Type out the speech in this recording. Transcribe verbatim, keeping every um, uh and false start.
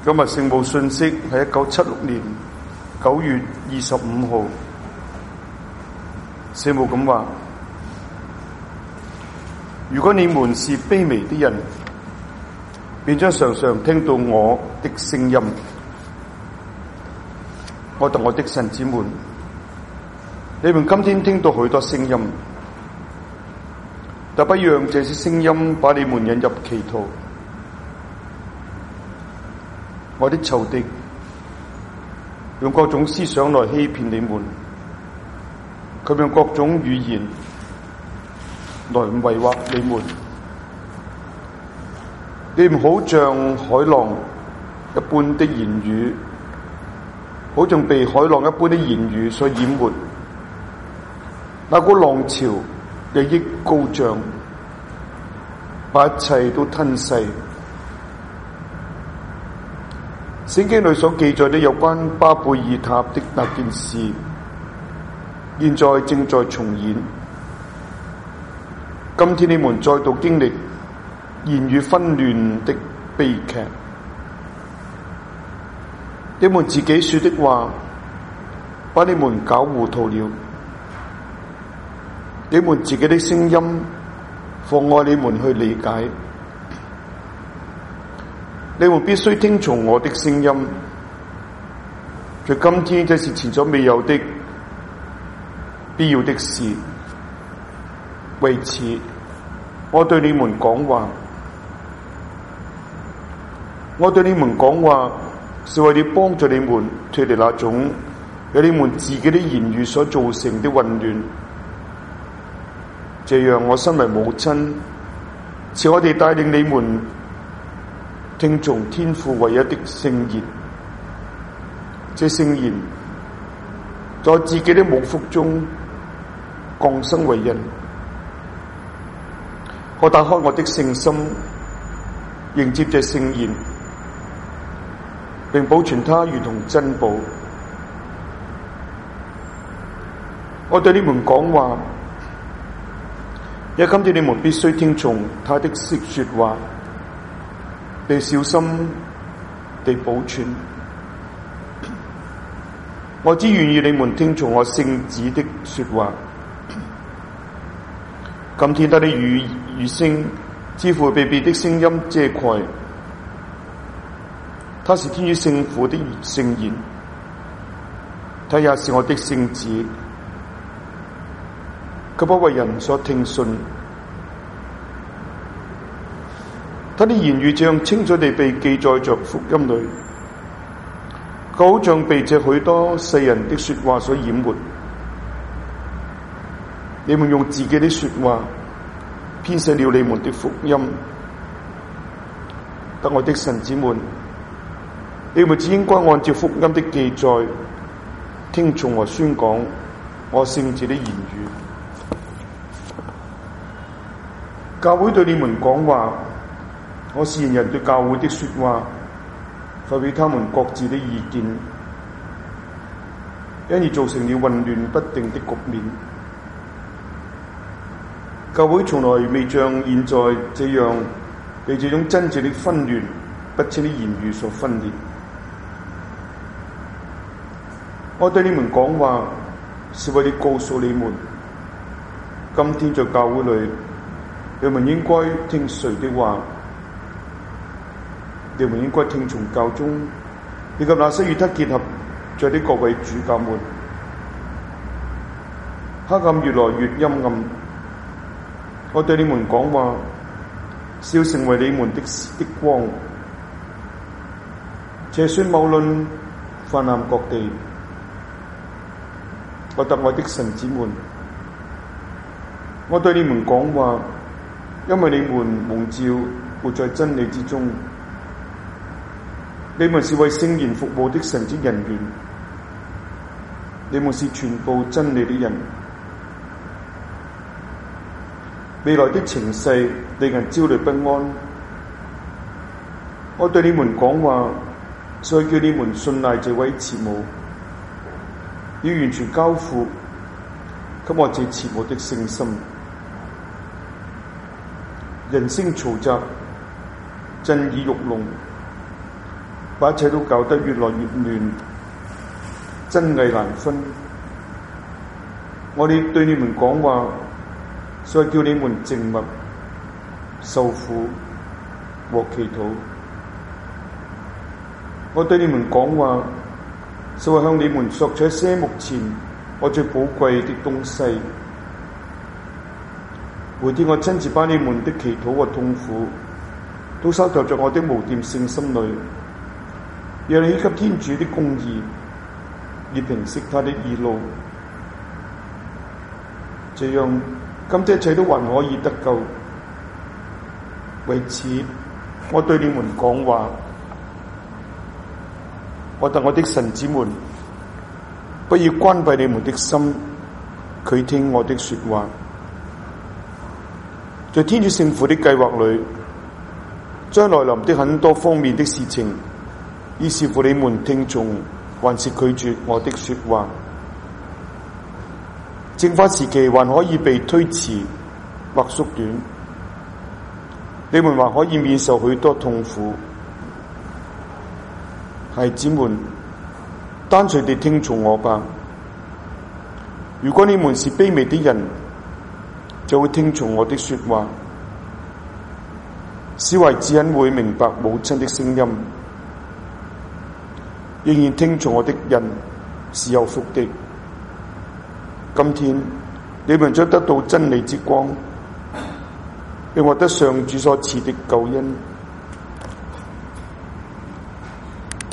今日聖母信息係一九七六年九月二十五號，聖母咁話：如果你們是卑微的人，便將常常聽到我的聲音。我同我的神子們，你們今天聽到許多聲音，但不讓這些聲音把你們引入歧途。我的仇敵用各種思想來欺騙你們，佢用各種語言來迷惑你們。你們好像海浪一般的言語，好像被海浪一般的言語所淹沒。那股浪潮日益高漲，把一切都吞噬。聖經裏所記載的有關巴貝爾塔的那件事，現在正在重演。今天你們再度經歷言語紛亂的悲劇，你們自己說的話把你們搞糊塗了，你們自己的聲音妨礙你們去理解。你們必須聽從我的聲音，在今天這是前所未有的必要的事。為此，我對你們講話，我對你們講話是為了幫助你們脫離那種由你們自己的言語所造成的混亂。這樣，我身為母親，賜我哋帶領你們聽從天父唯一的聖言。這聖言在自己的母腹中降生為人。我打開我的聖心，迎接這聖言，並保存它如同珍寶。我對你們講話，因為今天你們必須聽從他的說話，並小心地保存。我只願意你們聽從我聖子的說話。今天他的語語聲似乎被別的聲音遮蓋，他是天主聖父的聖言，他也是我的聖子，卻不為人所聽信。他的言語這樣清楚地被記載着福音裏，佢好像被這許多世人的說話所淹沒。你們用自己的說話編寫了你們的福音。得我的神子們，你們只應該按照福音的記載，聽從和宣講我聖子的言語。教會對你們講話，我是言人對教會的說話，發表他們各自的意見，因而造成了混亂不定的局面。教會從來未像現在這樣被這種真正的紛亂不清的言語所分裂。我對你們講話，是為了告訴你們，今天在教會裏，你們應該聽誰的話？你們應該聽從教宗，以及那些與他結合着的各位主教們。黑暗越來越陰暗，我對你們講話，是要成為你們的的光。邪說謬論泛濫各地，我特愛的神子們，我對你們講話，因為你們蒙召活在真理之中。你們是為聖言服務的神職人員，你們是傳播真理的人。未來的情勢令人焦慮不安，我對你們講話，所以叫你們信賴這位慈母，要完全交付給我這慈母的聖心。人聲嘈雜，震耳欲聾， 把一切都搞得越來越亂，真偽難分。我哋對你們講話，所以叫你們靜默、受苦和祈禱。我對你們講話，所以向你們索取一些目前我最寶貴的東西。每天我親自把你們的祈禱和痛苦都收集在我的無玷聖心裏，讓你給天主的公義，以平息他的義怒。這樣，今天一切都還可以得救。為此，我對你們講話，我等我的臣子們，不要關閉你們的心，拒聽我的說話。在天主聖父的計劃裏，將來臨的很多方面的事情，要視乎你們聽從還是拒絕我的說話。正法時期還可以被推遲或縮短，你們還可以免受許多痛苦。孩子們，單純地聽從我吧。如果你們是卑微的人，就會聽從我的說話。小孩子很會明白母親的聲音，仍然聽從我的人是有福的。今天你們將得到真理之光，並獲得上主所賜的救恩。